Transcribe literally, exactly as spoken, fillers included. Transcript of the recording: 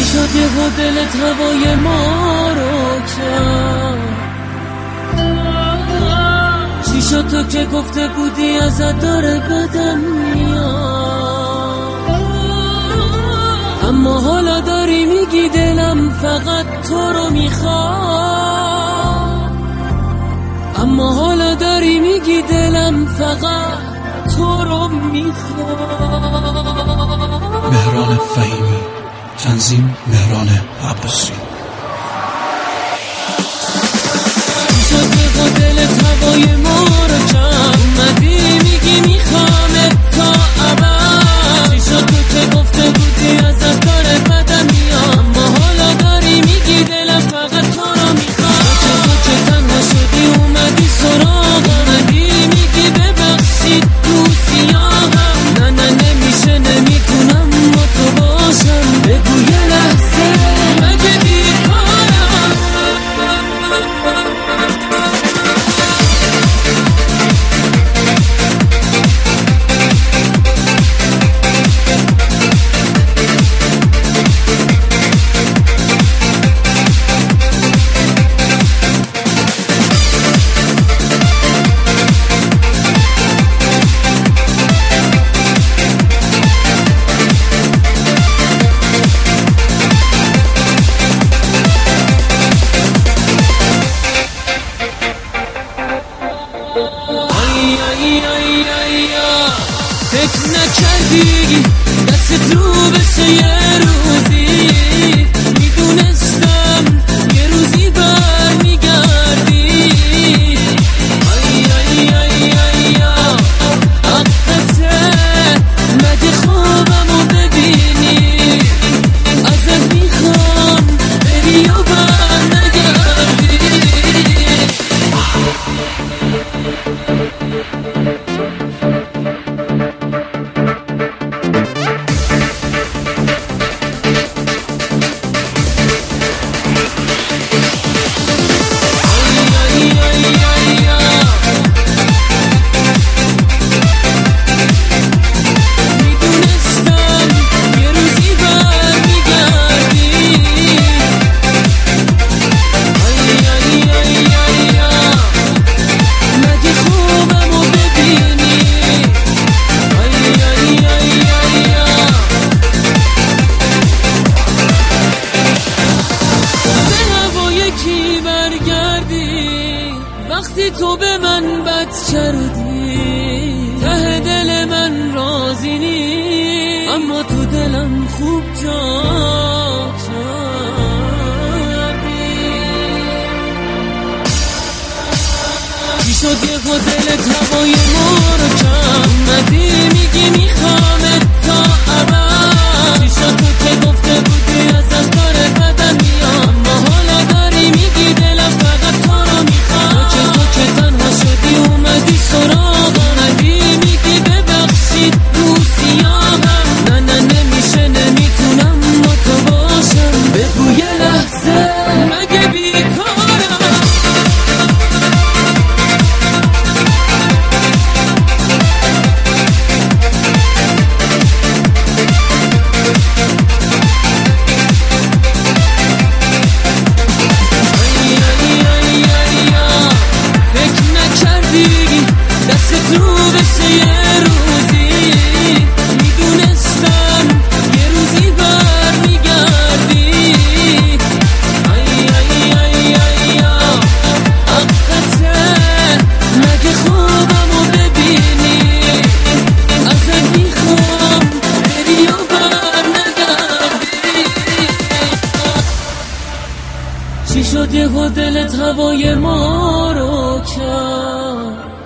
شده و دلت هوای ما رو کرد؟ چی شد تو که گفته بودی ازت داره بدم میاد، اما حالا داری میگی دلم فقط تو رو میخواد، اما حالا داری میگی دلم فقط تو رو میخواد. مهران فهیمی، تنظیم مهران عباسی. شده با دلت هوای ما رو کرد، اومدی میگی میخوامه تا ابد. چی شد تو که گفته بودی ازت داره بدم میاد، اما حالا داری میگی دلم فقط تو رو میخواد. تو که تو که تنها شدی اومدی سراغم، اومدی میگی ببخشید دوستیام. نه نه نمیشه نمیتونم با تو باشم، بگو یه لحظه مگه بیکارم. فکر نکردی دست رو بشه یه روزی، میدونستم یه روزی بر میگردی. ای ای ای ای حقته مگه خوابمو ببینی، ازت میخوام بری و بر نگردی. وقتی تو به من بد کردی، ته دل من راضی نی، اما تو دلم خوب جا کردی. چی شد یه با دلت هوای ما رو کرد، اومدی میگی میخوامت تا ابد. چی شد تو که گفته بودی ازت داره بدم میاد، اما حالا داری میگی دلم فقط تو رو میخواد. تو که تنها شدی اومدی سراغم، اومدی میگی ببخشید دوستیام. نه نه نمیشه نمیتونم با تو باشم، بگو یه لحظه مگه بیکارم. دست رو بشه یه روزی، میدونستم یه روزی بر میگردی. ای ای ای ای حقته مگه خوابمو ببینی، ازت میخوام بری و بر نگردی. چی شد یه دلت هوای ما رو کرد؟